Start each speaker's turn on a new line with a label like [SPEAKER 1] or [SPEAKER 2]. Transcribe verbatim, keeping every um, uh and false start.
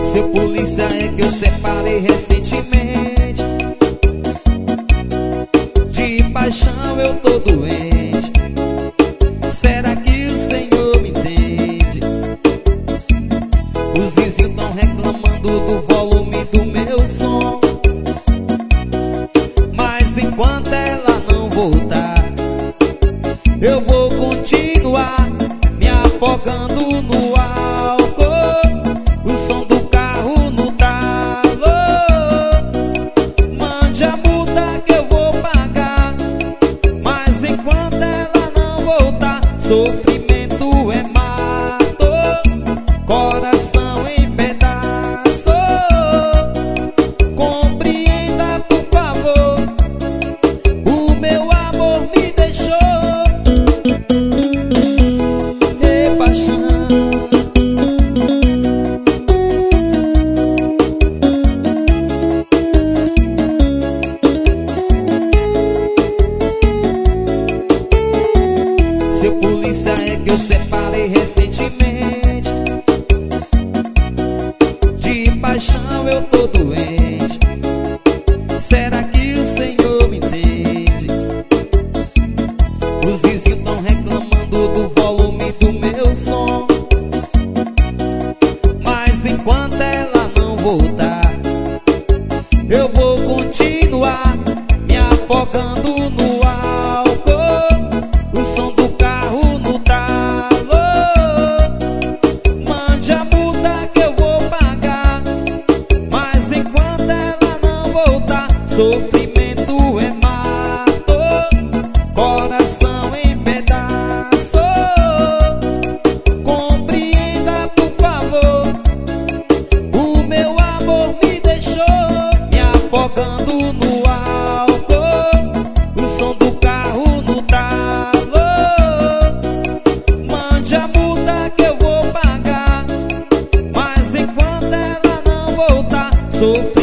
[SPEAKER 1] Seu polícia, é que eu separei recentemente. De paixão eu tô doente. Será que o Senhor me entende? Os vizinhos tão reclamando do volume do meu som, mas enquanto ela não voltar, eu vou continuar me afogando no álcool. O som do carro no talo. Mande a multa que eu vou pagar, mas enquanto ela não voltar, sofrimento é mato, coração em pedaço. Compreenda, por favor, o meu amor me deixou. E paixão, seu polícia, é que eu separei recentemente. De paixão eu tô doente. Será que o Senhor me entende? Os vizinhos tão reclamando do volume do meu som, mas enquanto ela não voltar, eu vou continuar me afogando no álcool. O som do carro no talo. Mande a multa que eu vou pagar, mas enquanto ela não voltar, sofrimento é mato, coração em pedaço. Compreenda, por favor, o meu amor me deixou. Me afogando no álcool. O som do carro no talo. Mande a multa que eu vou pagar, mas enquanto ela não voltar, sofrimento